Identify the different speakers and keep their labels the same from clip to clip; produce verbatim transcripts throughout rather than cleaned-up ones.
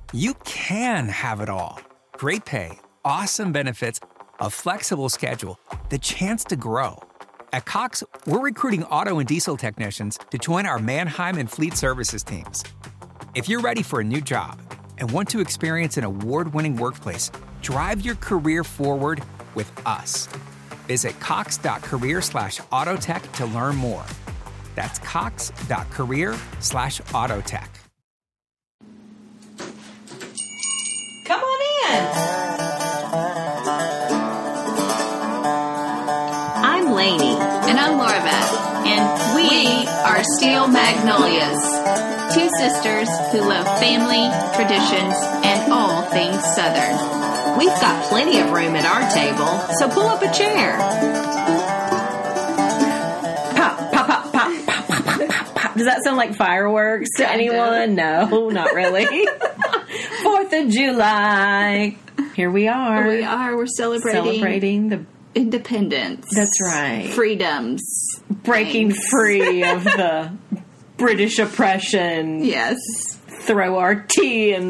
Speaker 1: You can have it all. Great pay, awesome benefits, a flexible schedule, the chance to grow. At Cox, we're recruiting auto and diesel technicians to join our Mannheim and Fleet Services teams. If you're ready for a new job and want to experience an award-winning workplace, drive your career forward with us. Visit cox.career slash autotech to learn more. That's cox.career slash autotech.
Speaker 2: Come on in.
Speaker 3: I'm Lainey.
Speaker 4: And I'm Laura Beth. And we are Steel Magnolias, two sisters who love family, traditions, and all things Southern.
Speaker 3: We've got plenty of room at our table, so pull up a chair.
Speaker 2: Pop, pop, pop, pop, pop, pop, pop, pop, pop. Does that sound like fireworks to
Speaker 4: Kind
Speaker 2: anyone? No, not really. Fourth of July. Here we are.
Speaker 4: We are. We're celebrating,
Speaker 2: Celebrating the
Speaker 4: independence.
Speaker 2: That's right.
Speaker 4: Freedoms.
Speaker 2: breaking
Speaker 4: Thanks.
Speaker 2: free of the British oppression.
Speaker 4: Yes.
Speaker 2: Throw our tea in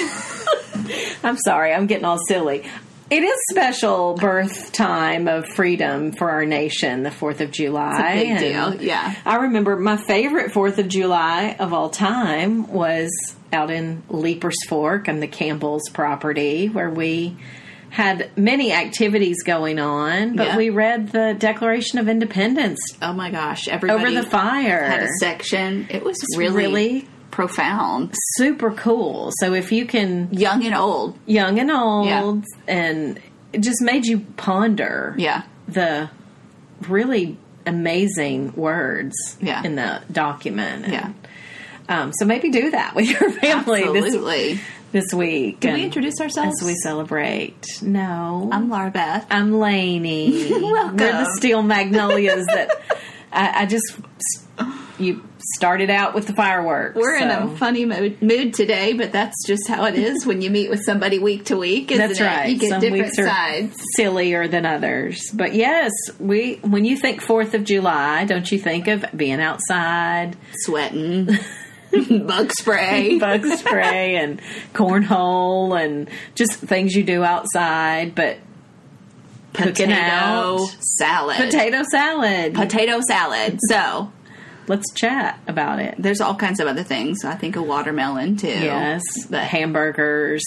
Speaker 2: the... I'm sorry, I'm getting all silly. It is special birth time of freedom for our nation, the fourth of July.
Speaker 4: It's a big
Speaker 2: And
Speaker 4: deal, yeah.
Speaker 2: I remember my favorite fourth of July of all time was out in Leapers Fork on the Campbell's property, where we had many activities going on, but
Speaker 4: Yeah.
Speaker 2: we read the Declaration of Independence
Speaker 4: Oh my gosh. Everybody
Speaker 2: over the fire.
Speaker 4: had a section. It was
Speaker 2: It's
Speaker 4: really,
Speaker 2: really
Speaker 4: profound.
Speaker 2: super cool. So if you can,
Speaker 4: Young and old.
Speaker 2: young and old,
Speaker 4: Yeah.
Speaker 2: and it just made you ponder
Speaker 4: Yeah.
Speaker 2: the really amazing words
Speaker 4: Yeah.
Speaker 2: in the document. And,
Speaker 4: Yeah.
Speaker 2: Um, so maybe do that with your family this,
Speaker 4: Absolutely.
Speaker 2: this week.
Speaker 4: Did we
Speaker 2: and
Speaker 4: introduce ourselves?
Speaker 2: as we celebrate? No,
Speaker 4: I'm Laura Beth.
Speaker 2: I'm Lainey.
Speaker 4: Welcome.
Speaker 2: We're the Steel Magnolias that I, I just you started out with the fireworks.
Speaker 4: We're in
Speaker 2: so.
Speaker 4: a funny mood, mood today, but that's just how it is when you meet with somebody week to week. Isn't
Speaker 2: That's
Speaker 4: it?
Speaker 2: right.
Speaker 4: You get
Speaker 2: Some
Speaker 4: different
Speaker 2: weeks are
Speaker 4: sides.
Speaker 2: sillier than others. But yes, we when you think fourth of July, don't you think of being outside,
Speaker 4: Sweating, bug spray.
Speaker 2: bug spray and cornhole and just things you do outside, but cooking
Speaker 4: Potato
Speaker 2: out.
Speaker 4: salad.
Speaker 2: Potato salad.
Speaker 4: Potato salad. So
Speaker 2: Let's chat about it.
Speaker 4: there's all kinds of other things. I think a watermelon too.
Speaker 2: Yes,
Speaker 4: But
Speaker 2: hamburgers,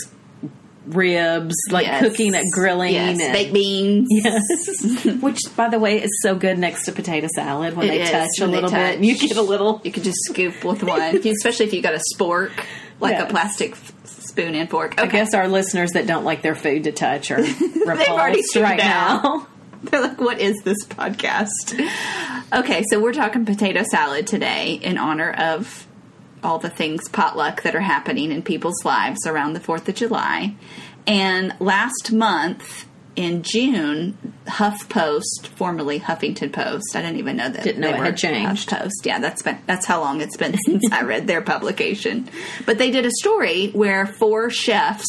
Speaker 2: ribs, like
Speaker 4: yes.
Speaker 2: cooking at grilling.
Speaker 4: Yes.
Speaker 2: and-
Speaker 4: Baked beans.
Speaker 2: Yes. Which, by the way, is so good next to potato salad when
Speaker 4: It
Speaker 2: they
Speaker 4: is,
Speaker 2: touch a
Speaker 4: when they
Speaker 2: little bit.
Speaker 4: touch.
Speaker 2: And you get a little.
Speaker 4: You could just scoop with one, If you- especially if you got a spork, like
Speaker 2: Yes.
Speaker 4: a plastic f- spoon and fork. Okay.
Speaker 2: I guess our listeners that don't like their food to touch are repulsed
Speaker 4: already tuned
Speaker 2: right
Speaker 4: out.
Speaker 2: now.
Speaker 4: They're like, what is this podcast? Okay, so we're talking potato salad today in honor of all the things potluck that are happening in people's lives around the fourth of July. And last month in June, HuffPost, formerly Huffington Post, I didn't even know that
Speaker 2: Didn't know
Speaker 4: they
Speaker 2: it
Speaker 4: were
Speaker 2: had changed.
Speaker 4: HuffPost. Yeah, that's been that's how long it's been since I read their publication. But they did a story where four chefs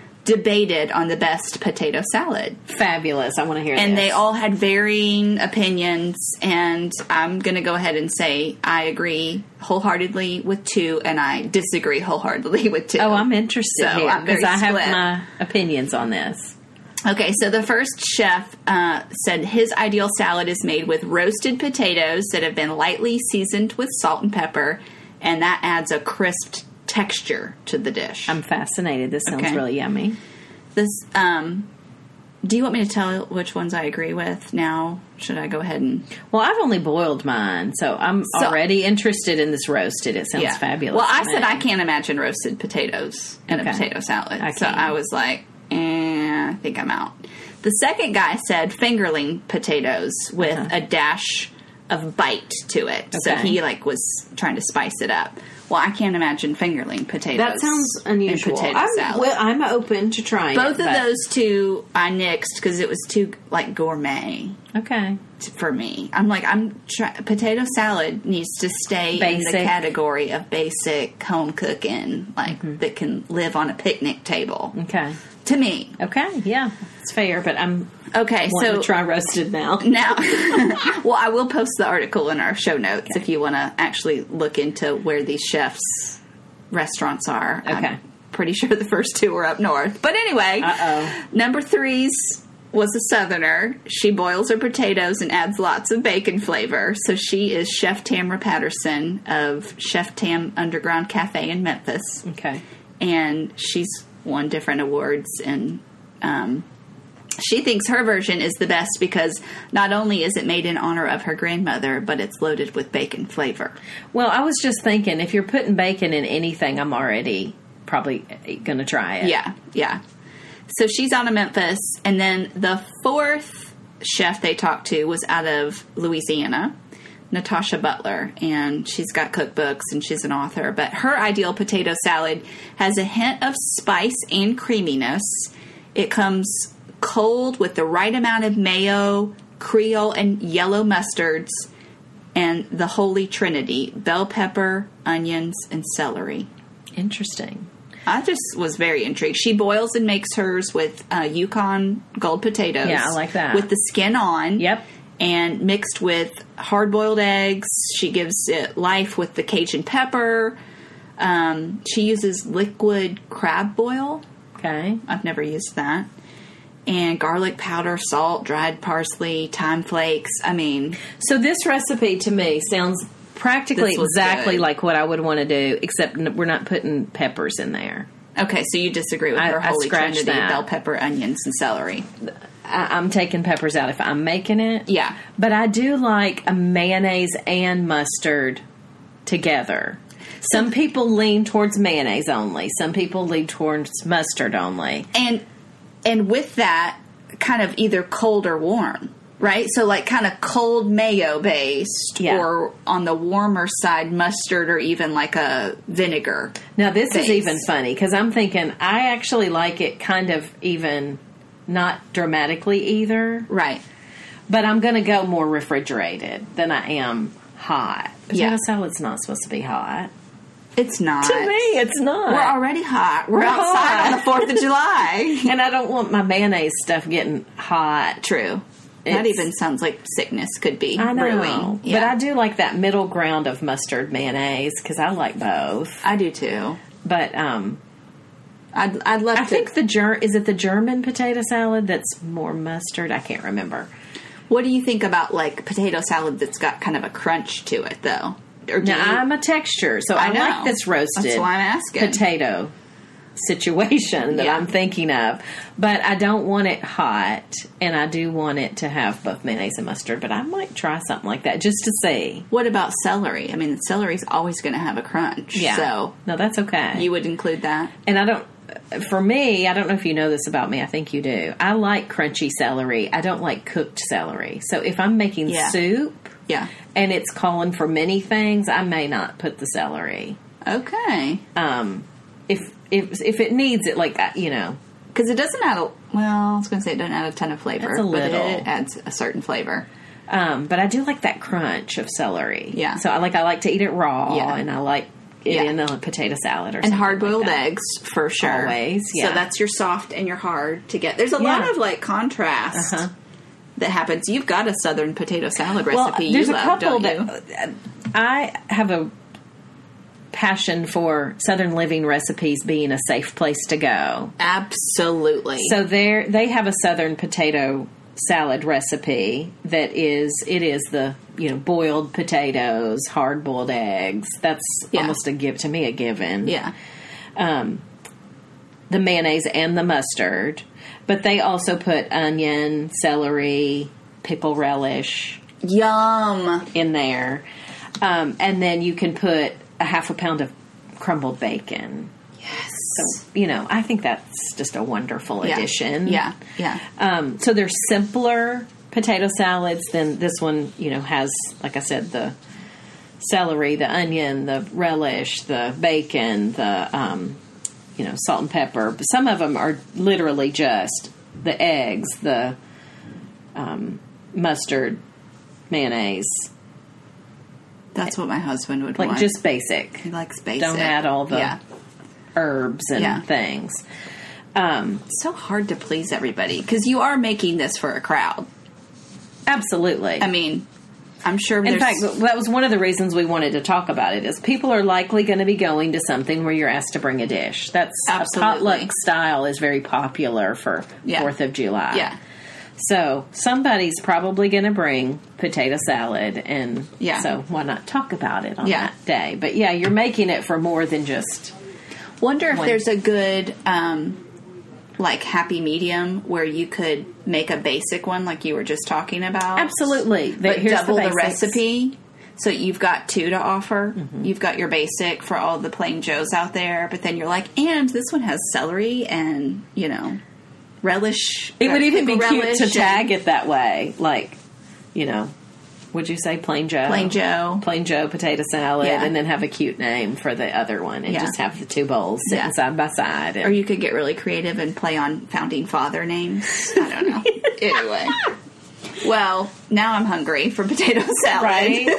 Speaker 4: debated on the best potato salad.
Speaker 2: Fabulous. I want to hear
Speaker 4: And
Speaker 2: this.
Speaker 4: they all had varying opinions, and I'm going to go ahead and say I agree wholeheartedly with two, and I disagree wholeheartedly with two.
Speaker 2: Oh, I'm interested
Speaker 4: So
Speaker 2: here
Speaker 4: I'm very
Speaker 2: because I have
Speaker 4: split.
Speaker 2: my opinions on this.
Speaker 4: Okay, so the first chef uh, said his ideal salad is made with roasted potatoes that have been lightly seasoned with salt and pepper, and that adds a crisp texture to the dish.
Speaker 2: I'm fascinated. This sounds
Speaker 4: Okay.
Speaker 2: really yummy.
Speaker 4: This, um, do you want me to tell which ones I agree with now? Should I go ahead and...
Speaker 2: Well, I've only boiled mine, so I'm
Speaker 4: So-
Speaker 2: already interested in this roasted. It sounds fabulous.
Speaker 4: Well, I
Speaker 2: to
Speaker 4: said
Speaker 2: me.
Speaker 4: I can't imagine roasted potatoes in
Speaker 2: Okay.
Speaker 4: a potato salad.
Speaker 2: I
Speaker 4: so
Speaker 2: can.
Speaker 4: I was like, eh, I think I'm out. The second guy said fingerling potatoes with
Speaker 2: Uh-huh.
Speaker 4: a dash of bite to it. So
Speaker 2: Okay.
Speaker 4: he like was trying to spice it up. Well, I can't imagine fingerling potatoes.
Speaker 2: That sounds unusual.
Speaker 4: In potato
Speaker 2: I'm,
Speaker 4: salad.
Speaker 2: well, I'm open to trying
Speaker 4: Both
Speaker 2: it,
Speaker 4: of
Speaker 2: but-
Speaker 4: those two I nixed because it was too like gourmet
Speaker 2: Okay.
Speaker 4: t- for me. I'm like, I'm try- potato salad needs to stay in
Speaker 2: Basic.
Speaker 4: the category of basic home cooking, like
Speaker 2: Mm-hmm.
Speaker 4: that can live on a picnic table.
Speaker 2: Okay.
Speaker 4: To me,
Speaker 2: Okay. Yeah. It's fair, but I'm
Speaker 4: okay.
Speaker 2: wanting
Speaker 4: So
Speaker 2: to try roasted now.
Speaker 4: now, well, I will post the article in our show notes if you want to actually look into where these chefs' restaurants are.
Speaker 2: Okay.
Speaker 4: I'm pretty sure the first two were up north. But anyway,
Speaker 2: Uh-oh.
Speaker 4: number three's was a Southerner. She boils her potatoes and adds lots of bacon flavor. So she is Chef Tamra Patterson of Chef Tam Underground Cafe in Memphis.
Speaker 2: Okay.
Speaker 4: And she's won different awards, and um, she thinks her version is the best because not only is it made in honor of her grandmother, but it's loaded with bacon flavor.
Speaker 2: Well, I was just thinking, if you're putting bacon in anything, I'm already probably going to try it.
Speaker 4: Yeah, yeah. So she's out of Memphis, and then the fourth chef they talked to was out of Louisiana, Natasha Butler, and she's got cookbooks and she's an author. But her ideal potato salad has a hint of spice and creaminess. It comes cold with the right amount of mayo, Creole, and yellow mustards, and the Holy Trinity, bell pepper, onions, and celery.
Speaker 2: Interesting.
Speaker 4: I just was very intrigued. She boils and makes hers with uh, Yukon gold potatoes.
Speaker 2: Yeah, I like that.
Speaker 4: With the skin on.
Speaker 2: Yep.
Speaker 4: And mixed with hard-boiled eggs. She gives it life with the Cajun pepper. Um, she uses liquid crab boil.
Speaker 2: Okay.
Speaker 4: I've never used that. And garlic powder, salt, dried parsley, thyme flakes. I mean...
Speaker 2: So this recipe to me sounds practically
Speaker 4: This was
Speaker 2: exactly
Speaker 4: good.
Speaker 2: like what I would want to do, except n- we're not putting peppers in there.
Speaker 4: Okay, so you disagree with
Speaker 2: I-
Speaker 4: her
Speaker 2: I
Speaker 4: Holy
Speaker 2: scratched
Speaker 4: Trinity,
Speaker 2: that.
Speaker 4: bell pepper, onions, and celery.
Speaker 2: I- I'm taking peppers out if I'm making it.
Speaker 4: Yeah.
Speaker 2: But I do like a mayonnaise and mustard together. Some people lean towards mayonnaise only. Some people lean towards mustard only.
Speaker 4: And and with that, kind of either cold or warm, right? So like kind of cold mayo based,
Speaker 2: Yeah.
Speaker 4: or on the warmer side mustard, or even like a vinegar.
Speaker 2: Now this
Speaker 4: Base.
Speaker 2: is even funny because I'm thinking I actually like it kind of even not dramatically either.
Speaker 4: Right.
Speaker 2: But I'm going to go more refrigerated than I am hot. Potato
Speaker 4: Yeah.
Speaker 2: salad's not supposed to be hot.
Speaker 4: It's not.
Speaker 2: To me, it's not.
Speaker 4: We're already hot. We're,
Speaker 2: We're
Speaker 4: outside
Speaker 2: hot.
Speaker 4: on the fourth of July.
Speaker 2: And I don't want my mayonnaise stuff getting hot.
Speaker 4: True. That
Speaker 2: It's-
Speaker 4: even sounds like sickness could be
Speaker 2: I know.
Speaker 4: brewing.
Speaker 2: But I do like that middle ground of mustard mayonnaise because I like both.
Speaker 4: I do too.
Speaker 2: But um,
Speaker 4: I'd, I'd love
Speaker 2: I
Speaker 4: to.
Speaker 2: think the ger- is it the German potato salad that's more mustard? I can't remember.
Speaker 4: What do you think about like potato salad that's got kind of a crunch to it, though? Or do
Speaker 2: Now,
Speaker 4: you-
Speaker 2: I'm a texture, so
Speaker 4: I
Speaker 2: I,
Speaker 4: know.
Speaker 2: like this roasted
Speaker 4: That's why I'm asking.
Speaker 2: potato situation that
Speaker 4: Yeah.
Speaker 2: I'm thinking of. But I don't want it hot, and I do want it to have both mayonnaise and mustard, but I might try something like that just to see.
Speaker 4: What about celery? I mean, celery's always going to have a crunch.
Speaker 2: Yeah.
Speaker 4: So
Speaker 2: No, that's okay.
Speaker 4: you would include that?
Speaker 2: And I don't, for me, I don't know if you know this about me. I think you do. I like crunchy celery. I don't like cooked celery. So if I'm making
Speaker 4: Yeah.
Speaker 2: soup
Speaker 4: Yeah.
Speaker 2: and it's calling for many things, I may not put the celery.
Speaker 4: Okay.
Speaker 2: Um, if if if it needs it, like you know,
Speaker 4: Because it doesn't add a, well, I was going to say it doesn't add a ton of flavor.
Speaker 2: It's a
Speaker 4: But
Speaker 2: little.
Speaker 4: it adds a certain flavor.
Speaker 2: um, but I do like that crunch of celery.
Speaker 4: Yeah.
Speaker 2: So I like I like to eat it raw,
Speaker 4: Yeah.
Speaker 2: and I like it
Speaker 4: Yeah.
Speaker 2: in a potato salad or
Speaker 4: And
Speaker 2: something
Speaker 4: hard-boiled
Speaker 2: like that.
Speaker 4: eggs, for sure.
Speaker 2: Always, yeah.
Speaker 4: So that's your soft and your hard to get. There's a lot
Speaker 2: Yeah.
Speaker 4: of, like, contrast
Speaker 2: Uh-huh.
Speaker 4: that happens. You've got a southern potato salad
Speaker 2: Well,
Speaker 4: recipe
Speaker 2: there's
Speaker 4: you
Speaker 2: a
Speaker 4: love,
Speaker 2: couple
Speaker 4: don't you?
Speaker 2: that I have a passion for Southern Living Recipes being a safe place to go.
Speaker 4: Absolutely.
Speaker 2: So there, they have a Southern potato salad recipe that is it is the you know boiled potatoes, hard boiled eggs. That's
Speaker 4: Yeah.
Speaker 2: almost a give to me a given.
Speaker 4: yeah.
Speaker 2: Um, the mayonnaise and the mustard, but they also put onion, celery, pickle relish
Speaker 4: Yum.
Speaker 2: in there, um, and then you can put a half a pound of crumbled bacon.
Speaker 4: Yes.
Speaker 2: So you know, I think that's just a wonderful
Speaker 4: Yeah.
Speaker 2: addition.
Speaker 4: Yeah. Yeah.
Speaker 2: Um, so they're simpler potato salads than this one, you know, has, like I said, the celery, the onion, the relish, the bacon, the, um, you know, salt and pepper. But some of them are literally just the eggs, the um, mustard, mayonnaise,
Speaker 4: That's what my husband would
Speaker 2: like
Speaker 4: want.
Speaker 2: just basic.
Speaker 4: He likes basic.
Speaker 2: Don't add all the
Speaker 4: Yeah.
Speaker 2: herbs and
Speaker 4: Yeah.
Speaker 2: things. Um,
Speaker 4: It's so hard to please everybody because you are making this for a crowd.
Speaker 2: absolutely.
Speaker 4: I mean, I'm sure
Speaker 2: In
Speaker 4: there's...
Speaker 2: fact, that was one of the reasons we wanted to talk about it, is people are likely going to be going to something where you're asked to bring a dish. That's
Speaker 4: Absolutely.
Speaker 2: A potluck style is very popular for
Speaker 4: Yeah.
Speaker 2: fourth of July.
Speaker 4: Yeah.
Speaker 2: So somebody's probably going to bring potato salad, and
Speaker 4: Yeah.
Speaker 2: so why not talk about it on
Speaker 4: Yeah.
Speaker 2: that day? But yeah, you're making it for more than just...
Speaker 4: Wonder if
Speaker 2: One.
Speaker 4: there's a good, um, like, happy medium where you could make a basic one like you were just talking about.
Speaker 2: Absolutely.
Speaker 4: But
Speaker 2: Here's
Speaker 4: double the,
Speaker 2: basics.
Speaker 4: recipe. So you've got two to offer.
Speaker 2: Mm-hmm.
Speaker 4: You've got your basic for all the plain Joes out there, but then you're like, and this one has celery and, you know, relish.
Speaker 2: It
Speaker 4: uh,
Speaker 2: would even be
Speaker 4: pickle
Speaker 2: cute
Speaker 4: relish
Speaker 2: to
Speaker 4: and
Speaker 2: tag it that way. Like, you know, would you say plain Joe?
Speaker 4: Plain Joe.
Speaker 2: Plain Joe potato salad,
Speaker 4: Yeah.
Speaker 2: and then have a cute name for the other one, and
Speaker 4: Yeah.
Speaker 2: just have the two bowls sitting
Speaker 4: Yeah.
Speaker 2: side by side. And
Speaker 4: Or you could get really creative and play on founding father names. I don't know. Anyway. Well, now I'm hungry for potato salad.
Speaker 2: Right?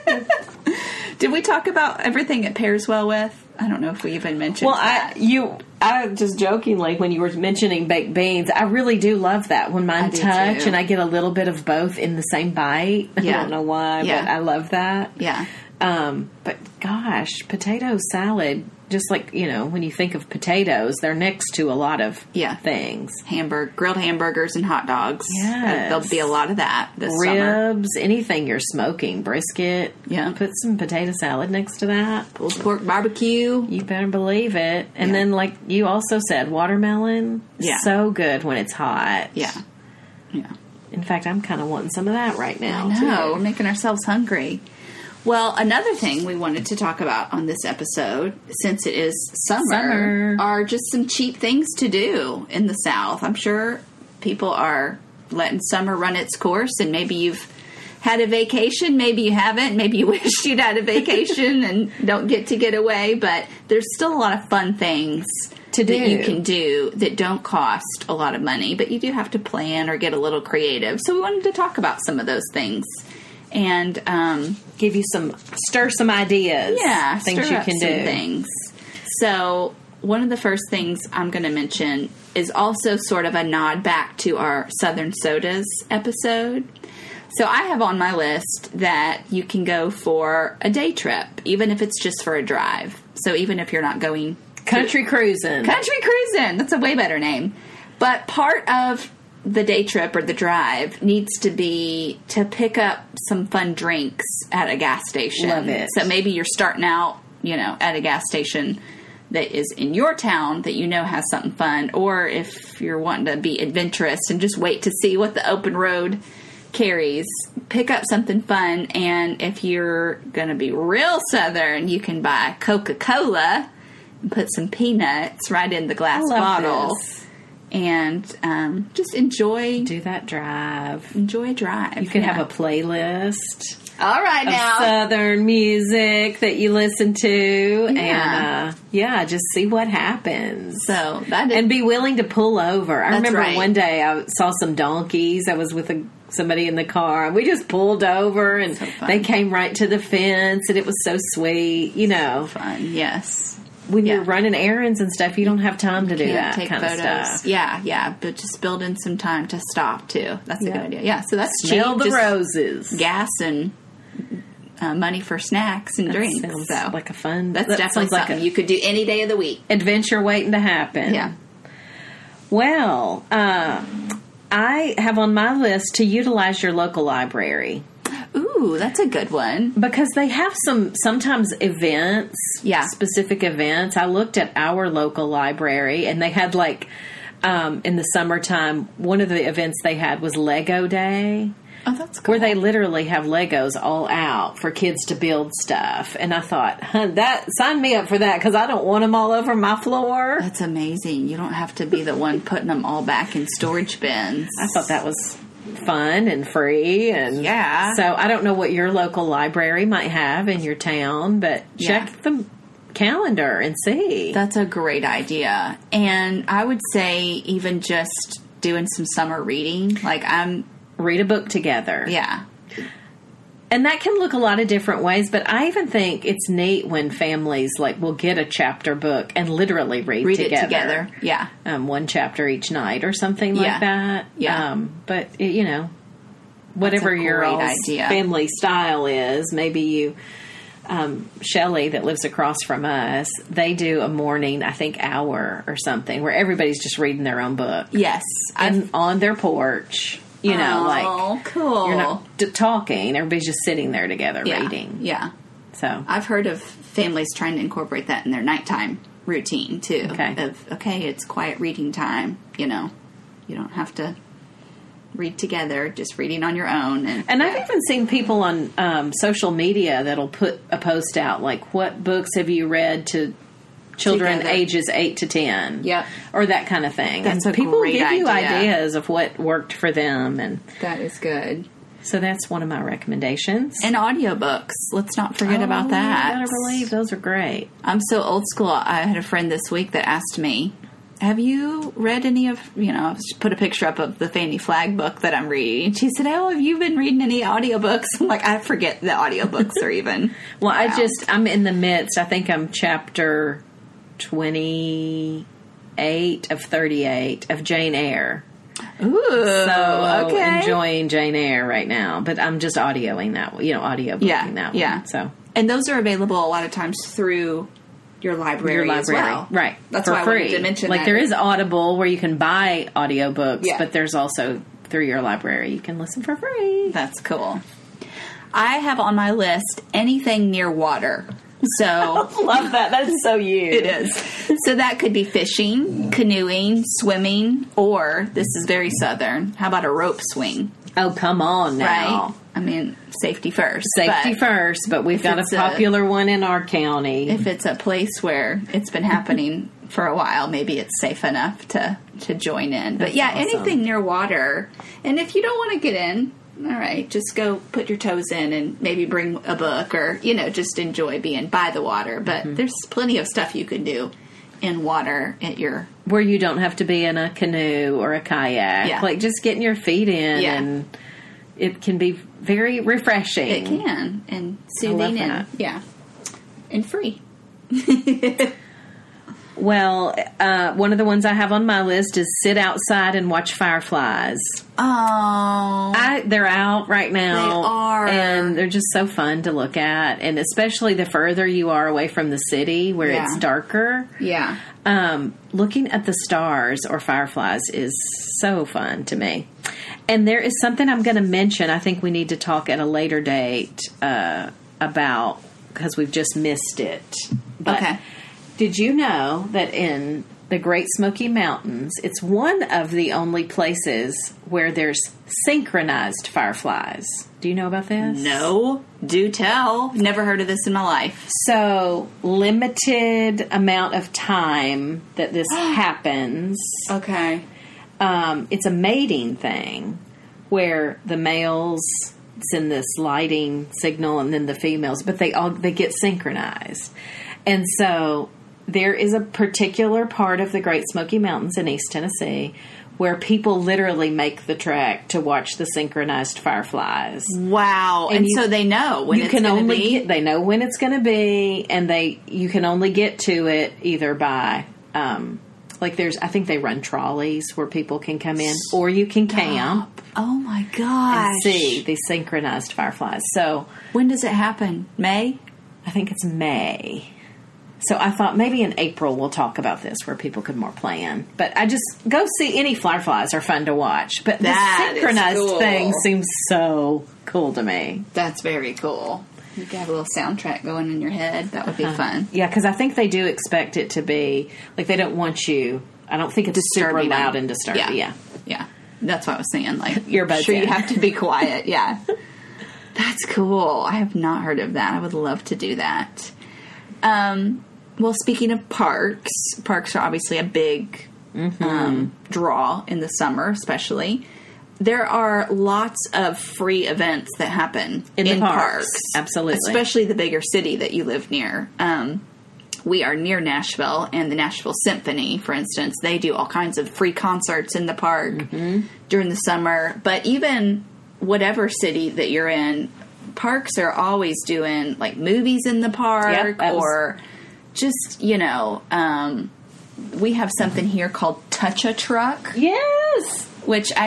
Speaker 4: Did we talk about everything it pairs well with? I don't know if we even mentioned
Speaker 2: Well,
Speaker 4: that.
Speaker 2: I you I just jokingly when you were mentioning baked beans, I really do love that when mine
Speaker 4: I do
Speaker 2: touch
Speaker 4: too.
Speaker 2: and I get a little bit of both in the same bite. I
Speaker 4: Yeah.
Speaker 2: don't know why,
Speaker 4: Yeah.
Speaker 2: but I love that.
Speaker 4: Yeah.
Speaker 2: Um, but gosh, potato salad, just like, you know, when you think of potatoes, they're next to a lot of
Speaker 4: Yeah.
Speaker 2: things.
Speaker 4: Hamburg, grilled hamburgers and hot dogs.
Speaker 2: Yes.
Speaker 4: Uh, There'll be a lot of that this summer.
Speaker 2: Ribs, anything you're smoking, brisket.
Speaker 4: Yeah.
Speaker 2: Put some potato salad next to that.
Speaker 4: Pulled pork barbecue.
Speaker 2: You better believe it. And
Speaker 4: Yeah.
Speaker 2: then, like you also said, watermelon.
Speaker 4: Yeah.
Speaker 2: So good when it's hot.
Speaker 4: Yeah. Yeah.
Speaker 2: In fact, I'm kind of wanting some of that right now.
Speaker 4: I know. We're
Speaker 2: too.
Speaker 4: making ourselves hungry. Well, another thing we wanted to talk about on this episode, since it is summer,
Speaker 2: Summer.
Speaker 4: are just some cheap things to do in the South. I'm sure people are letting summer run its course, and maybe you've had a vacation, maybe you haven't, maybe you wish you'd had a vacation and don't get to get away, but there's still a lot of fun things
Speaker 2: To
Speaker 4: that you
Speaker 2: do.
Speaker 4: can do that don't cost a lot of money, but you do have to plan or get a little creative. So we wanted to talk about some of those things. And um,
Speaker 2: Give you some, stir some ideas.
Speaker 4: yeah,
Speaker 2: Things
Speaker 4: stir
Speaker 2: you
Speaker 4: up
Speaker 2: can
Speaker 4: some
Speaker 2: do.
Speaker 4: things. So one of the first things I'm going to mention is also sort of a nod back to our Southern Sodas episode. So I have on my list that you can go for a day trip, even if it's just for a drive. So even if you're not going
Speaker 2: Country cruising.
Speaker 4: Country cruising. That's a way better name. But part of the day trip or the drive needs to be to pick up some fun drinks at a gas station.
Speaker 2: Love it.
Speaker 4: So maybe you're starting out, you know, at a gas station that is in your town that you know has something fun, or if you're wanting to be adventurous and just wait to see what the open road carries, pick up something fun. And if you're going to be real Southern, you can buy Coca-Cola and put some peanuts right in the glass
Speaker 2: I love
Speaker 4: bottle.
Speaker 2: this.
Speaker 4: And um, just enjoy
Speaker 2: Do that drive.
Speaker 4: enjoy a drive.
Speaker 2: You can
Speaker 4: Yeah.
Speaker 2: have a playlist
Speaker 4: all right
Speaker 2: of
Speaker 4: now.
Speaker 2: Southern music that you listen to,
Speaker 4: Yeah.
Speaker 2: and uh, yeah, just see what happens.
Speaker 4: So that is,
Speaker 2: And be willing to pull over. I
Speaker 4: That's
Speaker 2: remember
Speaker 4: right.
Speaker 2: one day I saw some donkeys. I was with a, somebody in the car, and we just pulled over, and
Speaker 4: So fun.
Speaker 2: they came right to the fence, and it was so sweet. You know,
Speaker 4: fun. Yes.
Speaker 2: when
Speaker 4: Yeah.
Speaker 2: you're running errands and stuff, you don't have time to do
Speaker 4: Can't
Speaker 2: that
Speaker 4: take
Speaker 2: kind
Speaker 4: photos.
Speaker 2: of stuff.
Speaker 4: Yeah, yeah, but just build in some time to stop too. That's a
Speaker 2: Yeah.
Speaker 4: good idea. Yeah, so that's
Speaker 2: Smell
Speaker 4: cheap.
Speaker 2: the
Speaker 4: Just
Speaker 2: roses.
Speaker 4: gas and uh, money for snacks and
Speaker 2: That
Speaker 4: drinks.
Speaker 2: sounds
Speaker 4: So
Speaker 2: like a fun.
Speaker 4: that's
Speaker 2: that
Speaker 4: definitely
Speaker 2: sounds like
Speaker 4: something
Speaker 2: a
Speaker 4: you could do any day of the week.
Speaker 2: adventure waiting to happen.
Speaker 4: Yeah.
Speaker 2: Well, uh, I have on my list to utilize your local library
Speaker 4: Ooh, that's a good one.
Speaker 2: because they have some sometimes events,
Speaker 4: Yeah.
Speaker 2: specific events. I looked at our local library, and they had like um, in the summertime. One of the events they had was Lego Day,
Speaker 4: Oh, that's cool.
Speaker 2: where they literally have Legos all out for kids to build stuff. And I thought, huh, that sign me up for that because I don't want them all over my floor.
Speaker 4: That's amazing. You don't have to be the one putting them all back in storage bins.
Speaker 2: I thought that was fun and free, and
Speaker 4: Yeah.
Speaker 2: So I don't know what your local library might have in your town, but check
Speaker 4: Yeah.
Speaker 2: the calendar and see.
Speaker 4: That's a great idea. And I would say even just doing some summer reading. Like I'm,
Speaker 2: Read a book together.
Speaker 4: yeah.
Speaker 2: And that can look a lot of different ways, but I even think it's neat when families like will get a chapter book and literally read,
Speaker 4: Read
Speaker 2: together.
Speaker 4: it together. Yeah.
Speaker 2: Um, one chapter each night or something like
Speaker 4: Yeah.
Speaker 2: that.
Speaker 4: Yeah.
Speaker 2: Um, but, it, you know, whatever
Speaker 4: That's a
Speaker 2: your
Speaker 4: great
Speaker 2: all's
Speaker 4: idea.
Speaker 2: family style is. Maybe you, um, Shelley, that lives across from us, they do a morning, I think, hour or something where everybody's just reading their own book.
Speaker 4: Yes.
Speaker 2: And on their porch, you know,
Speaker 4: oh,
Speaker 2: like
Speaker 4: cool.
Speaker 2: you're not d- talking. Everybody's just sitting there together
Speaker 4: yeah.
Speaker 2: reading.
Speaker 4: Yeah.
Speaker 2: So
Speaker 4: I've heard of families trying to incorporate that in their nighttime routine too.
Speaker 2: Okay.
Speaker 4: Of, okay, it's quiet reading time. You know, you don't have to read together, just reading on your own. And,
Speaker 2: And
Speaker 4: yeah.
Speaker 2: I've even seen people on um, social media that'll put a post out like, what books have you read to children
Speaker 4: Together.
Speaker 2: ages eight to ten?
Speaker 4: Yep.
Speaker 2: Or that kind of thing.
Speaker 4: That's
Speaker 2: and
Speaker 4: a
Speaker 2: people
Speaker 4: great
Speaker 2: give you
Speaker 4: idea.
Speaker 2: ideas of what worked for them. And
Speaker 4: That is good.
Speaker 2: so that's one of my recommendations.
Speaker 4: And audiobooks. Let's not forget
Speaker 2: Oh,
Speaker 4: about that.
Speaker 2: You better believe those are great.
Speaker 4: I'm so old school. I had a friend this week that asked me, have you read any of, you know, I just put a picture up of the Fanny Flagg book that I'm reading. She said, oh, have you been reading any audiobooks? I'm like, I forget the audiobooks are even.
Speaker 2: Well, I
Speaker 4: out.
Speaker 2: just, I'm in the midst. I think I'm chapter twenty-eight of thirty-eight of Jane Eyre.
Speaker 4: Ooh,
Speaker 2: So
Speaker 4: okay.
Speaker 2: enjoying Jane Eyre right now, but I'm just audioing that, you know, audiobooking
Speaker 4: Yeah,
Speaker 2: that
Speaker 4: yeah.
Speaker 2: one. So
Speaker 4: And those are available a lot of times through your library,
Speaker 2: your library,
Speaker 4: as well.
Speaker 2: right?
Speaker 4: That's
Speaker 2: for
Speaker 4: why I
Speaker 2: free.
Speaker 4: wanted to mention
Speaker 2: like
Speaker 4: that.
Speaker 2: there is Audible where you can buy audiobooks,
Speaker 4: Yeah.
Speaker 2: but there's also through your library you can listen for free.
Speaker 4: That's cool. I have on my list anything near water. So
Speaker 2: Love that. That's so you.
Speaker 4: it is. So that could be fishing, canoeing, swimming, or this is very southern. How about a rope swing?
Speaker 2: Oh, come on now.
Speaker 4: Right? I mean, safety first.
Speaker 2: Safety
Speaker 4: but
Speaker 2: first, but we've got a
Speaker 4: it's a-
Speaker 2: popular one in our county.
Speaker 4: If it's a place where it's been happening for a while, maybe it's safe enough to, to join in. But
Speaker 2: That's
Speaker 4: yeah,
Speaker 2: awesome.
Speaker 4: anything near water. And if you don't want to get in, all right, just go put your toes in and maybe bring a book or, you know, just enjoy being by the water. But
Speaker 2: Mm-hmm.
Speaker 4: there's plenty of stuff you can do in water at your...
Speaker 2: Where you don't have to be in a canoe or a kayak.
Speaker 4: Yeah.
Speaker 2: Like just getting your feet in
Speaker 4: Yeah.
Speaker 2: and it can be very refreshing.
Speaker 4: It can. And
Speaker 2: I love
Speaker 4: soothing and,
Speaker 2: that.
Speaker 4: yeah, and free.
Speaker 2: Well, uh, one of the ones I have on my list is sit outside and watch fireflies.
Speaker 4: Oh.
Speaker 2: I, they're out right now.
Speaker 4: They are.
Speaker 2: And they're just so fun to look at. And especially the further you are away from the city where
Speaker 4: Yeah.
Speaker 2: it's darker.
Speaker 4: Yeah.
Speaker 2: Um, looking at the stars or fireflies is so fun to me. And there is something I'm going to mention. I think we need to talk at a later date uh, about because we've just missed it. But
Speaker 4: Okay.
Speaker 2: did you know that in the Great Smoky Mountains, it's one of the only places where there's synchronized fireflies? Do you know about this?
Speaker 4: No. Do tell. Never heard of this in my life.
Speaker 2: So, limited amount of time that this happens.
Speaker 4: Okay.
Speaker 2: Um, it's a mating thing where the males send this lighting signal and then the females, but they all they get synchronized. And so there is a particular part of the Great Smoky Mountains in East Tennessee where people literally make the trek to watch the synchronized fireflies.
Speaker 4: Wow. And,
Speaker 2: And you-
Speaker 4: so they know when
Speaker 2: you
Speaker 4: it's
Speaker 2: can
Speaker 4: going to
Speaker 2: only
Speaker 4: be.
Speaker 2: get, they know when it's going to be, and they you can only get to it either by um, like there's I think they run trolleys where people can come in, or you can camp
Speaker 4: Oh my gosh.
Speaker 2: and see these synchronized fireflies. So
Speaker 4: When does it happen? May?
Speaker 2: I think it's May. So I thought maybe in April we'll talk about this where people could more plan. But I just go see any fireflies are fun to watch. But
Speaker 4: That
Speaker 2: the
Speaker 4: is
Speaker 2: synchronized
Speaker 4: cool.
Speaker 2: thing seems so cool to me.
Speaker 4: That's very cool. You could have a little soundtrack going in your head. That would be fun.
Speaker 2: Yeah, because I think they do expect it to be like they don't want you. I don't think it's super
Speaker 4: Disturbing them.
Speaker 2: loud and disturbing.
Speaker 4: Yeah.
Speaker 2: Yeah.
Speaker 4: Yeah. That's what I was saying. Like,
Speaker 2: Earbuds
Speaker 4: sure, you
Speaker 2: in.
Speaker 4: have to be quiet. Yeah. That's cool. I have not heard of that. I would love to do that. Um, well, speaking of parks, parks are obviously a big
Speaker 2: Mm-hmm.
Speaker 4: um, draw in the summer, especially. There are lots of free events that happen
Speaker 2: In
Speaker 4: in,
Speaker 2: the parks.
Speaker 4: parks.
Speaker 2: Absolutely.
Speaker 4: Especially the bigger city that you live near. Um, we are near Nashville, and the Nashville Symphony, for instance, they do all kinds of free concerts in the park
Speaker 2: Mm-hmm.
Speaker 4: during the summer. But even whatever city that you're in, parks are always doing like movies in the park
Speaker 2: Yep, that was-
Speaker 4: or just, you know, um, we have something here called Touch a Truck,
Speaker 2: Yes.
Speaker 4: which I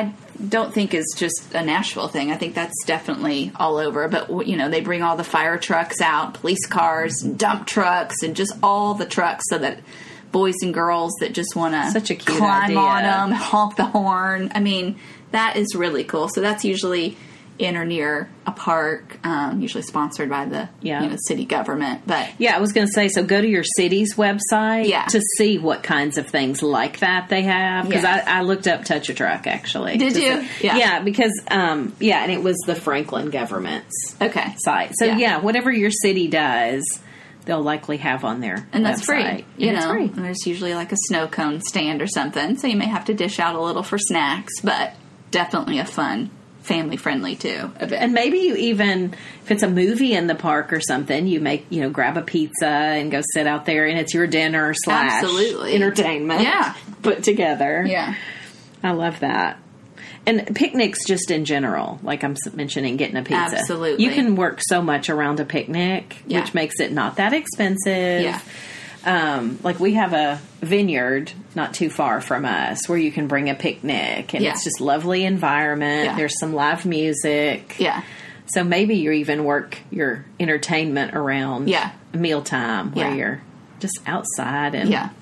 Speaker 4: don't think is just a Nashville thing. I think that's definitely all over. But, you know, they bring all the fire trucks out, police cars, dump trucks, and just all the trucks so that boys and girls that just want to climb
Speaker 2: idea.
Speaker 4: on them, honk the horn. I mean, that is really cool. So that's usually in or near a park, um, usually sponsored by the
Speaker 2: yeah.
Speaker 4: you know, city government. But
Speaker 2: yeah, I was going to say, so go to your city's website
Speaker 4: yeah.
Speaker 2: to see what kinds of things like that they have. Because
Speaker 4: yeah.
Speaker 2: I, I looked up Touch a Truck, actually.
Speaker 4: Did you?
Speaker 2: See.
Speaker 4: Yeah.
Speaker 2: Yeah, because, um, yeah, and it was the Franklin government's
Speaker 4: okay.
Speaker 2: site. So,
Speaker 4: yeah.
Speaker 2: yeah, whatever your city does, they'll likely have on their
Speaker 4: And that's
Speaker 2: website.
Speaker 4: free. You
Speaker 2: and
Speaker 4: know,
Speaker 2: it's free.
Speaker 4: there's usually like a snow cone stand or something. So you may have to dish out a little for snacks, but definitely a fun, family friendly too. A bit.
Speaker 2: And maybe you even, if it's a movie in the park or something, you make, you know, grab a pizza and go sit out there and it's your dinner slash
Speaker 4: Absolutely.
Speaker 2: entertainment.
Speaker 4: Yeah.
Speaker 2: Put together.
Speaker 4: Yeah.
Speaker 2: I love that. And picnics just in general, like I'm mentioning, getting a pizza.
Speaker 4: Absolutely.
Speaker 2: You can work so much around a picnic,
Speaker 4: Yeah.
Speaker 2: which makes it not that expensive.
Speaker 4: Yeah.
Speaker 2: Um, like we have a vineyard not too far from us where you can bring a picnic and
Speaker 4: Yeah.
Speaker 2: it's just lovely environment.
Speaker 4: Yeah.
Speaker 2: There's some live music.
Speaker 4: Yeah.
Speaker 2: So maybe you even work your entertainment around
Speaker 4: Yeah.
Speaker 2: mealtime where
Speaker 4: Yeah.
Speaker 2: you're just outside and
Speaker 4: Yeah.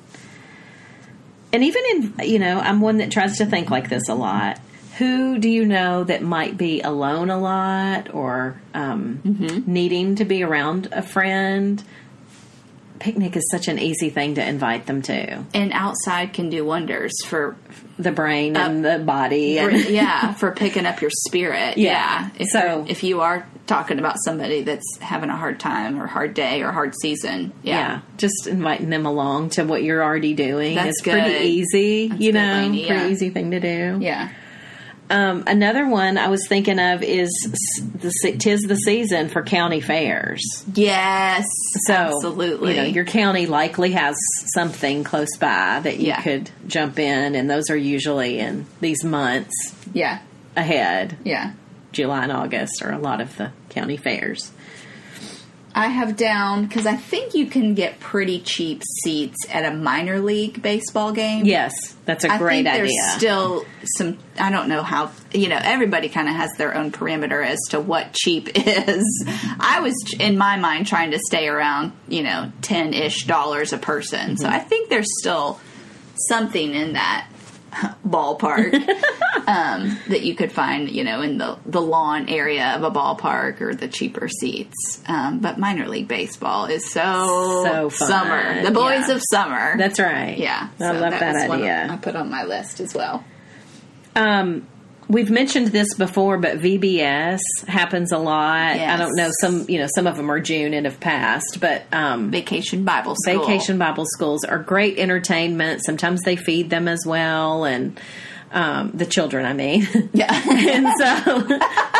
Speaker 2: and even in, you know, I'm one that tries to think like this a lot. Who do you know that might be alone a lot or um,
Speaker 4: Mm-hmm.
Speaker 2: needing to be around a friend? Picnic is such an easy thing to invite them to.
Speaker 4: And outside can do wonders for,
Speaker 2: The brain and the body.
Speaker 4: for
Speaker 2: And
Speaker 4: yeah, for picking up your spirit.
Speaker 2: Yeah.
Speaker 4: Yeah. If
Speaker 2: So-
Speaker 4: you're- if you are talking about somebody that's having a hard time or hard day or hard season,
Speaker 2: yeah.
Speaker 4: yeah.
Speaker 2: Just inviting them along to what you're already doing.
Speaker 4: That's
Speaker 2: It's pretty
Speaker 4: good.
Speaker 2: easy,
Speaker 4: That's
Speaker 2: you
Speaker 4: good,
Speaker 2: know,
Speaker 4: Lainey,
Speaker 2: pretty
Speaker 4: yeah.
Speaker 2: easy thing to do.
Speaker 4: Yeah.
Speaker 2: Um, another one I was thinking of is s- the se- tis the season for county fairs.
Speaker 4: Yes.
Speaker 2: So,
Speaker 4: absolutely.
Speaker 2: you know, your county likely has something close by that you
Speaker 4: Yeah.
Speaker 2: could jump in, and those are usually in these months
Speaker 4: yeah.
Speaker 2: ahead.
Speaker 4: Yeah.
Speaker 2: July and August are a lot of the county fairs.
Speaker 4: I have down, because I think you can get pretty cheap seats at a minor league baseball game.
Speaker 2: Yes, that's a
Speaker 4: I
Speaker 2: great
Speaker 4: think
Speaker 2: idea.
Speaker 4: there's still some, I don't know how, you know, everybody kind of has their own perimeter as to what cheap is. I was, in my mind, trying to stay around, you know, ten-ish dollars a person. So I think there's still something in that ballpark um, that you could find, you know, in the, the lawn area of a ballpark or the cheaper seats. Um, but minor league baseball is so,
Speaker 2: So fun.
Speaker 4: summer. The boys
Speaker 2: Yeah.
Speaker 4: of summer.
Speaker 2: That's right.
Speaker 4: Yeah.
Speaker 2: I
Speaker 4: so
Speaker 2: love that
Speaker 4: was one
Speaker 2: idea.
Speaker 4: I put on my list as well.
Speaker 2: Um, we've mentioned this before, but V B S happens a lot.
Speaker 4: Yes.
Speaker 2: I don't know. Some, you know, some of them are June and have passed, but um,
Speaker 4: Vacation Bible School.
Speaker 2: Vacation Bible schools are great entertainment. Sometimes they feed them as well, and um, the children, I mean.
Speaker 4: Yeah.
Speaker 2: And so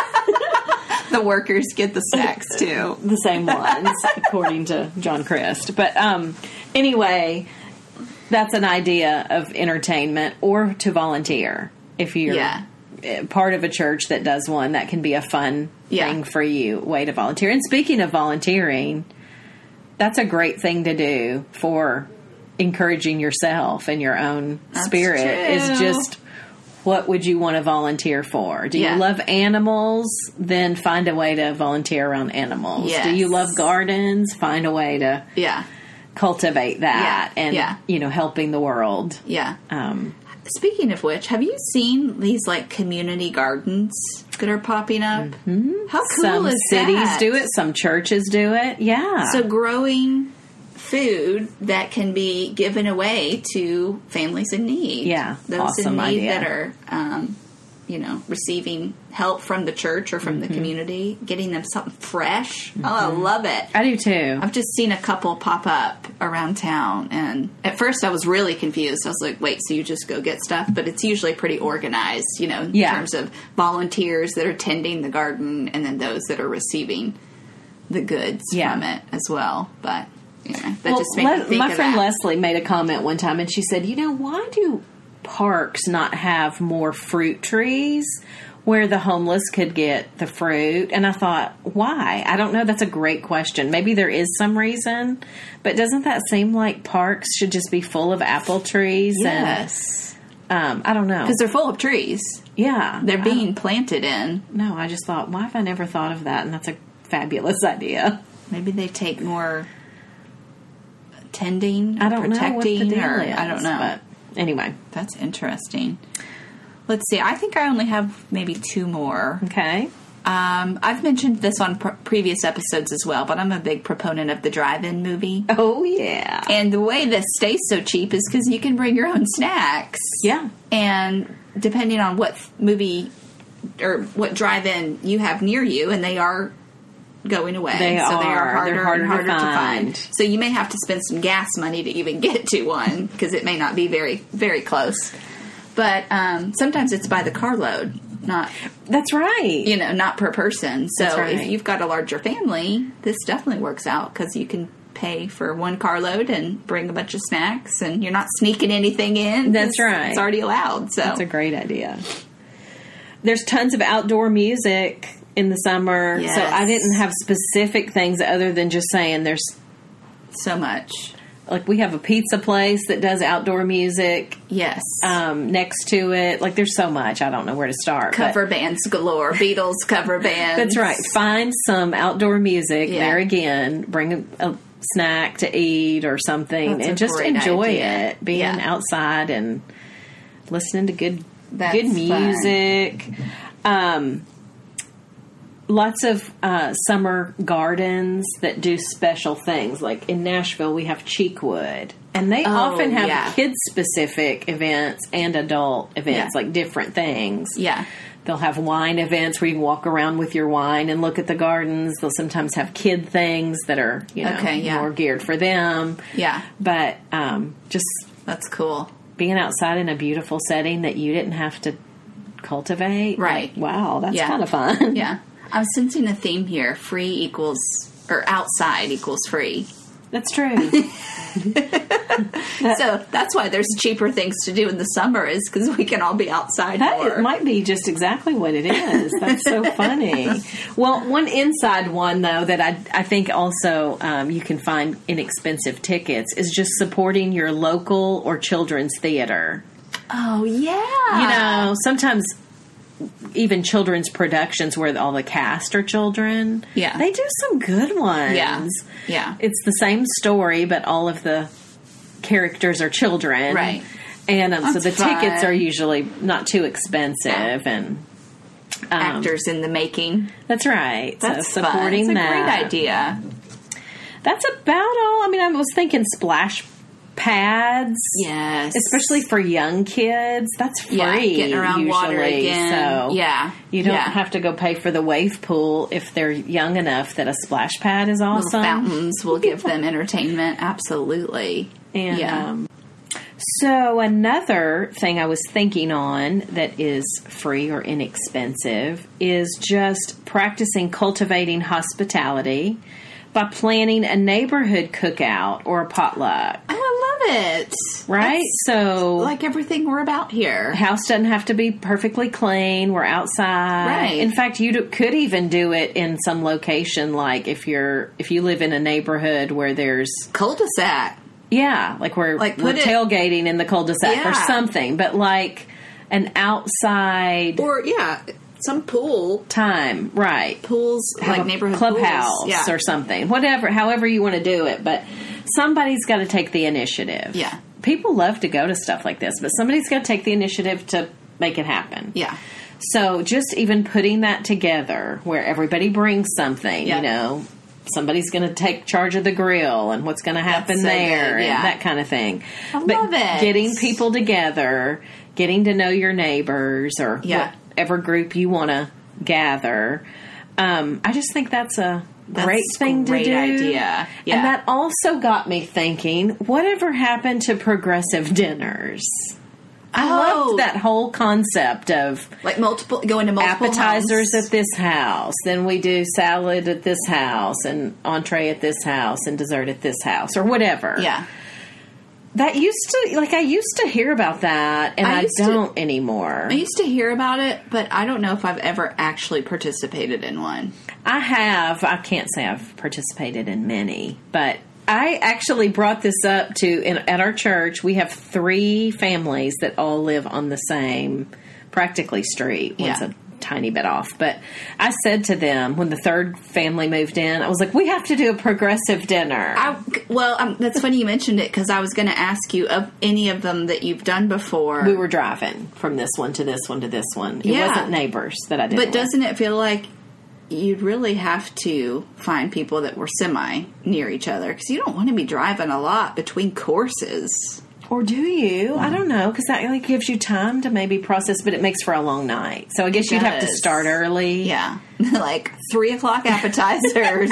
Speaker 4: The workers get the snacks too.
Speaker 2: the same ones, according to John Christ. But um, anyway, that's an idea of entertainment or to volunteer. If you're
Speaker 4: Yeah.
Speaker 2: part of a church that does one, that can be a fun
Speaker 4: Yeah.
Speaker 2: thing for you, way to volunteer. And speaking of volunteering, that's a great thing to do for encouraging yourself and your own
Speaker 4: That's
Speaker 2: spirit is
Speaker 4: true.
Speaker 2: just what would you want to volunteer for? Do
Speaker 4: Yeah.
Speaker 2: you love animals? Then find a way to volunteer around animals.
Speaker 4: Yes.
Speaker 2: Do you love gardens? Find a way to
Speaker 4: Yeah.
Speaker 2: cultivate that
Speaker 4: Yeah.
Speaker 2: and,
Speaker 4: Yeah.
Speaker 2: you know, helping the world.
Speaker 4: Yeah.
Speaker 2: Um,
Speaker 4: Speaking of which, have you seen these like community gardens that are popping up? Mm-hmm. How cool
Speaker 2: some
Speaker 4: is
Speaker 2: cities
Speaker 4: that?
Speaker 2: do it. Some churches do it. Yeah.
Speaker 4: So growing food that can be given away to families in need.
Speaker 2: Yeah,
Speaker 4: Those
Speaker 2: awesome
Speaker 4: in need
Speaker 2: idea.
Speaker 4: that are, um, you know, receiving help from the church or from
Speaker 2: Mm-hmm.
Speaker 4: the community, getting them something fresh. Oh, I love it.
Speaker 2: I do too.
Speaker 4: I've just seen a couple pop up around town, and at first I was really confused. I was like, wait, so you just go get stuff? But it's usually pretty organized, you know, in
Speaker 2: Yeah.
Speaker 4: terms of volunteers that are tending the garden and then those that are receiving the goods
Speaker 2: Yeah.
Speaker 4: from it as well. But, you know, that
Speaker 2: Well,
Speaker 4: just made
Speaker 2: Le-
Speaker 4: me think
Speaker 2: my
Speaker 4: of
Speaker 2: friend
Speaker 4: that.
Speaker 2: Leslie made a comment one time, and she said, "You know, why do parks not have more fruit trees where the homeless could get the fruit?" And I thought, why? I don't know. That's a great question. Maybe there is some reason, but doesn't that seem like parks should just be full of apple trees
Speaker 4: Yes.
Speaker 2: and um, I don't know.
Speaker 4: Because they're full of trees.
Speaker 2: Yeah.
Speaker 4: They're
Speaker 2: I
Speaker 4: being planted in.
Speaker 2: No, I just thought, why have I never thought of that? And that's a fabulous idea.
Speaker 4: Maybe they take more tending,
Speaker 2: I don't
Speaker 4: protecting,
Speaker 2: know what the deal
Speaker 4: or
Speaker 2: is,
Speaker 4: I don't know.
Speaker 2: But anyway.
Speaker 4: That's interesting. Let's see. I think I only have maybe two more.
Speaker 2: Okay.
Speaker 4: Um, I've mentioned this on pr- previous episodes as well, but I'm a big proponent of the drive-in movie.
Speaker 2: Oh, yeah.
Speaker 4: And the way this stays so cheap is because you can bring your own snacks.
Speaker 2: Yeah.
Speaker 4: And depending on what movie or what drive-in you have near you, and they are going away.
Speaker 2: They
Speaker 4: so
Speaker 2: are.
Speaker 4: they are harder,
Speaker 2: They're harder
Speaker 4: and harder
Speaker 2: to
Speaker 4: to, find.
Speaker 2: find.
Speaker 4: So you may have to spend some gas money to even get to one because it may not be very, very close. But um, sometimes it's by the carload, not
Speaker 2: That's right.
Speaker 4: you know, not per person. So
Speaker 2: That's right.
Speaker 4: if you've got a larger family, this definitely works out because you can pay for one carload and bring a bunch of snacks, and you're not sneaking anything in.
Speaker 2: That's
Speaker 4: It's-
Speaker 2: right.
Speaker 4: It's already allowed. So
Speaker 2: That's a great idea. There's tons of outdoor music in the summer.
Speaker 4: Yes.
Speaker 2: So I didn't have specific things other than just saying there's,
Speaker 4: so much.
Speaker 2: like, we have a pizza place that does outdoor music
Speaker 4: Yes.
Speaker 2: um, next to it. Like, there's so much. I don't know where to start. but-
Speaker 4: Cover bands galore. Beatles cover bands.
Speaker 2: That's right. Find some outdoor music
Speaker 4: Yeah.
Speaker 2: there again. Bring a, a snack to eat or something,
Speaker 4: That's a
Speaker 2: and just
Speaker 4: great
Speaker 2: enjoy
Speaker 4: idea.
Speaker 2: it. Being
Speaker 4: Yeah.
Speaker 2: outside and listening to good,
Speaker 4: That's
Speaker 2: good music. Um, lots of uh, summer gardens that do special things. Like in Nashville, we have Cheekwood. And they
Speaker 4: Oh,
Speaker 2: often have
Speaker 4: yeah.
Speaker 2: kids-specific events and adult events,
Speaker 4: Yeah.
Speaker 2: like different things.
Speaker 4: Yeah.
Speaker 2: They'll have wine events where you can walk around with your wine and look at the gardens. They'll sometimes have kid things that are, you know,
Speaker 4: Okay, yeah.
Speaker 2: more geared for them.
Speaker 4: Yeah.
Speaker 2: But um, just
Speaker 4: That's cool.
Speaker 2: being outside in a beautiful setting that you didn't have to cultivate.
Speaker 4: Right.
Speaker 2: Like, wow, that's
Speaker 4: Yeah.
Speaker 2: kind of fun.
Speaker 4: Yeah. I'm sensing a theme here. Free equals, or outside equals free.
Speaker 2: That's true.
Speaker 4: So that's why there's cheaper things to do in the summer, is because we can all be outside
Speaker 2: That
Speaker 4: more.
Speaker 2: it might be just exactly what it is. That's so funny. Well, one inside one, though, that I, I think also um, you can find inexpensive tickets is just supporting your local or children's theater.
Speaker 4: Oh, yeah.
Speaker 2: You know, sometimes even children's productions where all the cast are children.
Speaker 4: Yeah.
Speaker 2: They do some good ones.
Speaker 4: Yeah. Yeah.
Speaker 2: It's the same story, but all of the characters are children.
Speaker 4: Right.
Speaker 2: And um, so the
Speaker 4: That's fun.
Speaker 2: tickets are usually not too expensive.
Speaker 4: Yeah.
Speaker 2: And um,
Speaker 4: Actors in the making.
Speaker 2: that's right.
Speaker 4: That's
Speaker 2: so
Speaker 4: fun.
Speaker 2: supporting
Speaker 4: That's a
Speaker 2: that.
Speaker 4: great idea.
Speaker 2: That's about all. I mean, I was thinking splash pads.
Speaker 4: Yes.
Speaker 2: Especially for young kids. That's free.
Speaker 4: Yeah, getting around
Speaker 2: usually,
Speaker 4: water again.
Speaker 2: So
Speaker 4: Yeah.
Speaker 2: you don't
Speaker 4: Yeah.
Speaker 2: have to go pay for the wave pool if they're young enough that a splash pad is
Speaker 4: Little
Speaker 2: awesome.
Speaker 4: fountains will give them entertainment. Absolutely.
Speaker 2: And,
Speaker 4: yeah.
Speaker 2: um, so another thing I was thinking on that is free or inexpensive is just practicing cultivating hospitality by planning a neighborhood cookout or a potluck.
Speaker 4: Oh, I love it.
Speaker 2: Right?
Speaker 4: That's
Speaker 2: So
Speaker 4: like everything we're about here.
Speaker 2: house doesn't have to be perfectly clean. We're outside.
Speaker 4: Right.
Speaker 2: In fact, you do, could even do it in some location, like if you're if you live in a neighborhood where there's
Speaker 4: Cul-de-sac.
Speaker 2: yeah, like we're
Speaker 4: Like,
Speaker 2: we're
Speaker 4: put it-
Speaker 2: tailgating in the cul-de-sac or
Speaker 4: Yeah.
Speaker 2: something, but like an outside
Speaker 4: Or, yeah, some pool.
Speaker 2: time, right?
Speaker 4: Pools,
Speaker 2: Have
Speaker 4: like
Speaker 2: a
Speaker 4: neighborhood
Speaker 2: clubhouse
Speaker 4: pools. Yeah.
Speaker 2: or something, whatever, however you want to do it, but somebody's got to take the initiative.
Speaker 4: Yeah.
Speaker 2: People love to go to stuff like this, but somebody's got to take the initiative to make it happen.
Speaker 4: Yeah.
Speaker 2: So just even putting that together where everybody brings something,
Speaker 4: Yeah.
Speaker 2: you know, somebody's going to take charge of the grill and what's going to happen
Speaker 4: so
Speaker 2: there
Speaker 4: good, yeah.
Speaker 2: and that kind of thing.
Speaker 4: I
Speaker 2: but
Speaker 4: love it.
Speaker 2: getting people together, getting to know your neighbors or
Speaker 4: Yeah.
Speaker 2: whatever group you want to gather. Um, I just think that's a great
Speaker 4: That's
Speaker 2: thing
Speaker 4: great
Speaker 2: to do.
Speaker 4: idea. Yeah.
Speaker 2: And that also got me thinking, whatever happened to progressive dinners? I
Speaker 4: Oh.
Speaker 2: loved that whole concept of
Speaker 4: Like multiple, going to multiple
Speaker 2: appetizers
Speaker 4: homes.
Speaker 2: at this house, then we do salad at this house, and entree at this house, and dessert at this house, or whatever.
Speaker 4: Yeah.
Speaker 2: That used to, like, I used to hear about that, and
Speaker 4: I
Speaker 2: I,
Speaker 4: used to-
Speaker 2: don't anymore.
Speaker 4: I used to hear about it, but I don't know if I've ever actually participated in one.
Speaker 2: I have, I can't say I've participated in many, but I actually brought this up to, in, at our church, we have three families that all live on the same, practically street. One's
Speaker 4: Yeah.
Speaker 2: a tiny bit off. But I said to them, when the third family moved in, I was like, we have to do a progressive dinner.
Speaker 4: I, well, um, that's funny you mentioned it, because I was going to ask you of any of them that you've done before.
Speaker 2: we were driving from this one to this one to this one. It
Speaker 4: Yeah.
Speaker 2: wasn't neighbors that I did
Speaker 4: But
Speaker 2: with.
Speaker 4: doesn't it feel like you'd really have to find people that were semi near each other? Because you don't want to be driving a lot between courses.
Speaker 2: Or do you? I don't know, because that like gives you time to maybe process, but it makes for a long night. So I guess
Speaker 4: It
Speaker 2: you'd have to
Speaker 4: does.
Speaker 2: start early.
Speaker 4: Yeah. Like three o'clock appetizers.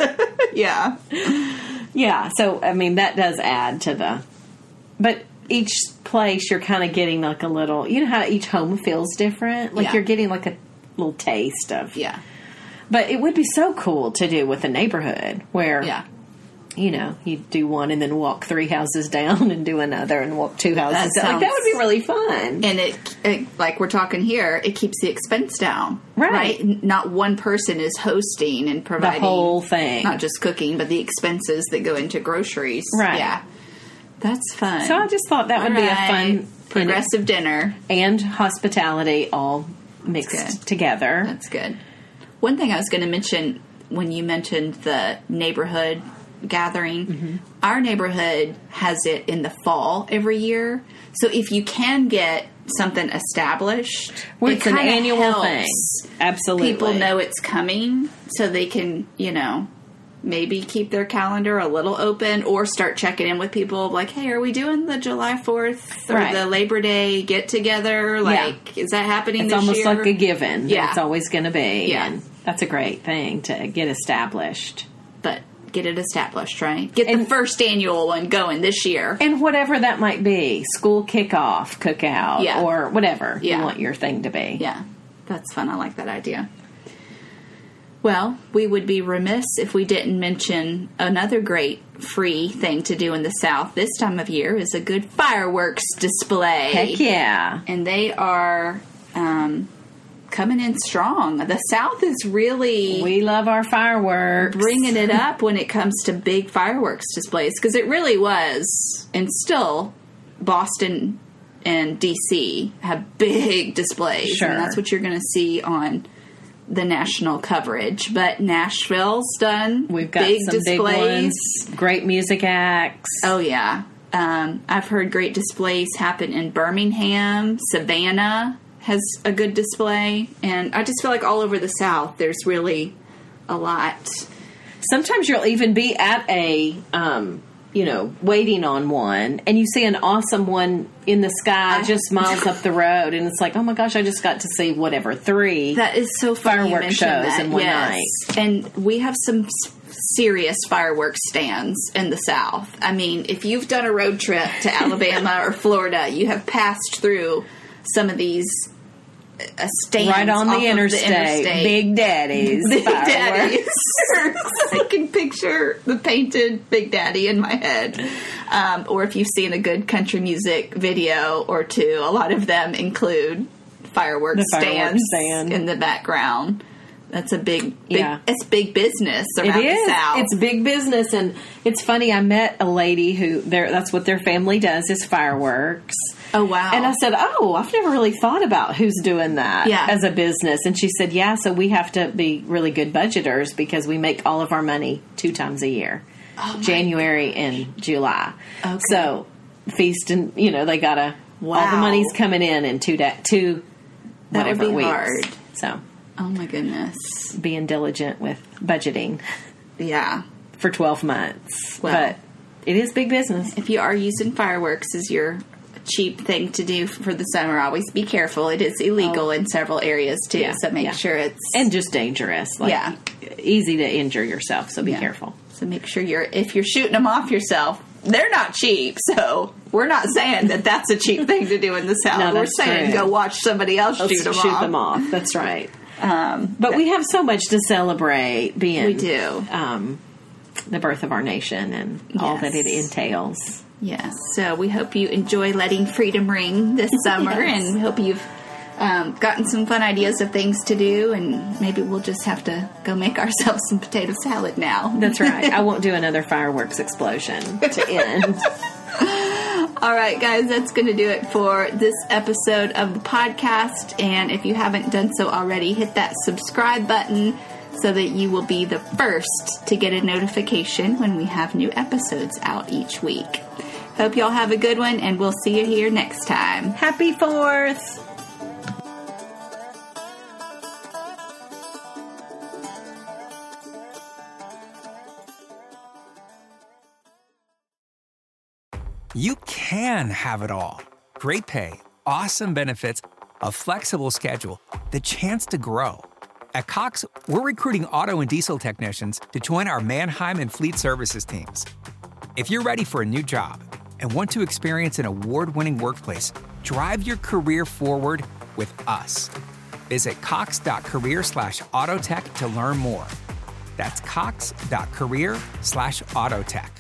Speaker 4: Yeah.
Speaker 2: Yeah, so, I mean, that does add to the... But each place, you're kind of getting like a little... You know how each home feels different? Like
Speaker 4: Yeah.
Speaker 2: you're getting like a little taste of...
Speaker 4: Yeah.
Speaker 2: But it would be so cool to do with a neighborhood where...
Speaker 4: Yeah.
Speaker 2: You know, you do one and then walk three houses down and do another and walk two houses
Speaker 4: That
Speaker 2: down. Like, that
Speaker 4: sounds-
Speaker 2: would be really fun.
Speaker 4: And it, it, like we're talking here, it keeps the expense down.
Speaker 2: Right.
Speaker 4: N- Not one person is hosting and
Speaker 2: The
Speaker 4: providing
Speaker 2: whole thing.
Speaker 4: not just cooking, but the expenses that go into groceries.
Speaker 2: Right.
Speaker 4: Yeah. That's fun.
Speaker 2: So I just thought that would
Speaker 4: All
Speaker 2: be a
Speaker 4: right.
Speaker 2: fun...
Speaker 4: progressive dinner.
Speaker 2: And hospitality all mixed
Speaker 4: That's good.
Speaker 2: together.
Speaker 4: That's good. One thing I was going to mention when you mentioned the neighborhood gathering,
Speaker 2: Mm-hmm.
Speaker 4: our neighborhood has it in the fall every year. So if you can get something established,
Speaker 2: Well,
Speaker 4: it
Speaker 2: it's an
Speaker 4: kinda
Speaker 2: annual
Speaker 4: helps
Speaker 2: thing. Absolutely.
Speaker 4: people know it's coming, so they can, you know, maybe keep their calendar a little open or start checking in with people like, hey, are we doing the July fourth or
Speaker 2: Right.
Speaker 4: the Labor Day get together? Like, is that happening
Speaker 2: It's
Speaker 4: this
Speaker 2: almost
Speaker 4: year?
Speaker 2: like a given.
Speaker 4: Yeah.
Speaker 2: That it's always going to be.
Speaker 4: Yeah.
Speaker 2: And that's a great thing to get established.
Speaker 4: But get it established, right? Get the
Speaker 2: And-
Speaker 4: first annual one going this year.
Speaker 2: And whatever that might be, school kickoff, cookout,
Speaker 4: Yeah.
Speaker 2: or whatever
Speaker 4: Yeah.
Speaker 2: you want your thing to be.
Speaker 4: Yeah, that's fun. I like that idea. Well, we would be remiss if we didn't mention another great free thing to do in the South this time of year is a good fireworks display.
Speaker 2: Heck yeah.
Speaker 4: And they are um, coming in strong. The South is really
Speaker 2: We love our fireworks.
Speaker 4: bringing it up when it comes to big fireworks displays, because it really was, and still, Boston and D C have big displays.
Speaker 2: Sure.
Speaker 4: And that's what you're going to see on the national coverage. But Nashville's done
Speaker 2: We've got
Speaker 4: big
Speaker 2: some
Speaker 4: displays.
Speaker 2: big ones. Great music acts.
Speaker 4: Oh, yeah. Um, I've heard great displays happen in Birmingham. Savannah has a good display. And I just feel like all over the South, there's really a lot.
Speaker 2: Sometimes you'll even be at a, um, you know, waiting on one, and you see an awesome one in the sky just miles up the road, and it's like, oh my gosh, I just got to see whatever, three.
Speaker 4: That is so funny.
Speaker 2: Firework
Speaker 4: you mentioned
Speaker 2: shows
Speaker 4: that.
Speaker 2: in one
Speaker 4: yes. And we have some s- serious fireworks stands in the South. I mean, if you've done a road trip to Alabama or Florida, you have passed through some of these uh, stands
Speaker 2: Right on
Speaker 4: off
Speaker 2: the
Speaker 4: of
Speaker 2: interstate.
Speaker 4: interstate.
Speaker 2: Big Daddies.
Speaker 4: Big
Speaker 2: fireworks.
Speaker 4: Daddies. I can picture the painted Big Daddy in my head. Um, or if you've seen a good country music video or two, a lot of them include fireworks,
Speaker 2: The fireworks
Speaker 4: stands
Speaker 2: stand.
Speaker 4: in the background. That's a big, big
Speaker 2: Yeah.
Speaker 4: it's big business
Speaker 2: It
Speaker 4: around
Speaker 2: is.
Speaker 4: the South.
Speaker 2: It's big business, and it's funny. I met a lady who their that's what their family does is fireworks.
Speaker 4: Oh, wow.
Speaker 2: And I said, "Oh, I've never really thought about who's doing that
Speaker 4: Yeah.
Speaker 2: as a business." And she said, "Yeah, so we have to be really good budgeters because we make all of our money two times a year,
Speaker 4: Oh, my
Speaker 2: January and July.
Speaker 4: Okay.
Speaker 2: So feast and you know they gotta all
Speaker 4: Wow.
Speaker 2: the money's coming in in two da- two
Speaker 4: That would
Speaker 2: whatever
Speaker 4: be
Speaker 2: weeks.
Speaker 4: hard.
Speaker 2: So
Speaker 4: Oh, my goodness.
Speaker 2: being diligent with budgeting
Speaker 4: Yeah.
Speaker 2: for twelve months.
Speaker 4: Well.
Speaker 2: But it is big business.
Speaker 4: If you are using fireworks as your cheap thing to do for the summer, always be careful. It is illegal in several areas, too.
Speaker 2: Oh. Yeah,
Speaker 4: so make
Speaker 2: yeah.
Speaker 4: sure it's...
Speaker 2: And just dangerous. Like,
Speaker 4: Yeah.
Speaker 2: easy to injure yourself, so be
Speaker 4: Yeah.
Speaker 2: careful.
Speaker 4: So make sure you're, if you're shooting them off yourself, they're not cheap. So we're not saying that that's a cheap thing to do in the South.
Speaker 2: No,
Speaker 4: we're
Speaker 2: that's
Speaker 4: saying
Speaker 2: true.
Speaker 4: go watch somebody else
Speaker 2: Let's
Speaker 4: shoot them
Speaker 2: shoot
Speaker 4: off.
Speaker 2: them off. That's right.
Speaker 4: Um,
Speaker 2: But we have so much to celebrate being
Speaker 4: We do.
Speaker 2: um, the birth of our nation and all
Speaker 4: Yes.
Speaker 2: that it entails.
Speaker 4: yes. So we hope you enjoy letting freedom ring this summer,
Speaker 2: Yes.
Speaker 4: and hope you've um, gotten some fun ideas of things to do, and maybe we'll just have to go make ourselves some potato salad now.
Speaker 2: That's right. I won't do another fireworks explosion to end.
Speaker 4: All right, guys, that's going to do it for this episode of the podcast. And if you haven't done so already, hit that subscribe button so that you will be the first to get a notification when we have new episodes out each week. Hope y'all have a good one, and we'll see you here next time.
Speaker 2: Happy Fourth!
Speaker 1: You can have it all. Great pay, awesome benefits, a flexible schedule, the chance to grow. At Cox, we're recruiting auto and diesel technicians to join our Mannheim and Fleet Services teams. If you're ready for a new job and want to experience an award-winning workplace, drive your career forward with us. Visit cox.career slash autotech to learn more. That's cox.career slash autotech.